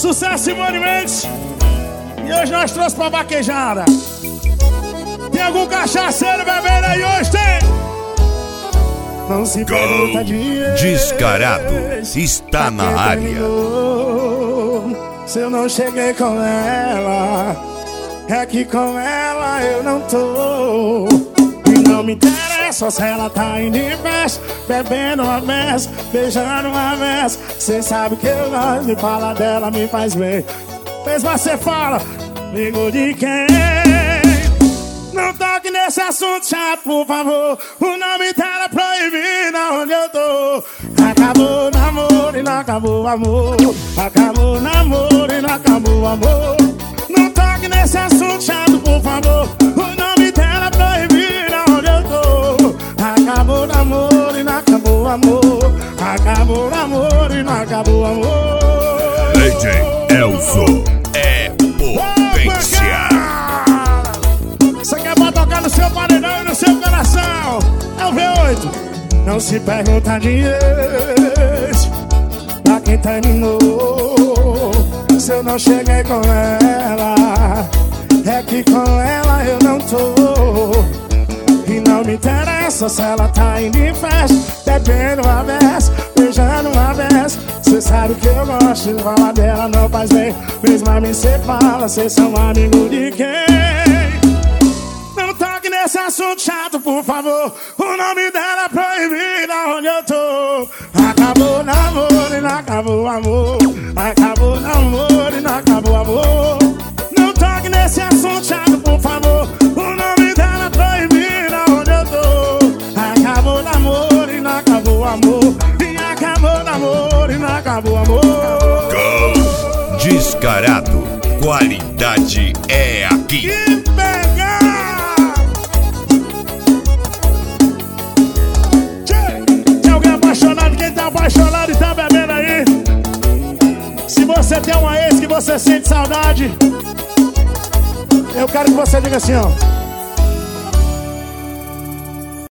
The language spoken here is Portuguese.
Sucesso, Simone Mendes. E hoje nós trouxemos pra vaquejada. Tem algum cachaceiro bebendo aí hoje? Tem? Não se pergunta de Descarado está na área. Se eu não cheguei com ela, é que com ela eu não tô. E não me interessa se ela tá indo em festa, bebendo uma mesa, beijando uma mesa. Cê sabe que eu gosto de falar dela, me faz bem. Mas você fala, amigo de quem? Não toque nesse assunto chato, por favor. O nome dela é proibido onde eu tô. Acabou o namoro e não acabou o amor. Acabou o namoro e não acabou o amor. Não toque nesse assunto chato, por favor. O nome dela é proibido onde eu tô. Acabou o namoro e não acabou o amor. Acabou o namoro e não acabou o amor. DJ Elzo é potência. Você quer pra tocar no seu paredão e no seu coração? É o V8. Não se pergunta de ex, pra quem terminou. Se eu não cheguei com ela, é que com ela eu não tô. E não me interessa se ela tá indo em festa, bebendo uma vez, beijando uma vez. Cê sabe que eu gosto de falar dela, não faz bem. Mesmo a mim cê fala, cês são amigo de quem? Não toque nesse assunto chato, por favor. O nome dela é proibido onde eu tô. Acabou o namoro e não acabou o amor. Acabou o namoro e não acabou o amor. Não toque nesse assunto chato, por favor. O nome dela é proibido onde eu tô. Acabou o namoro e não acabou o amor. E acabou o namoro e não acabou o amor. Descarado, qualidade é aqui. Que pegar! Tem alguém apaixonado? Quem tá apaixonado e tá bebendo aí? Se você tem uma ex que você sente saudade, eu quero que você diga assim, ó.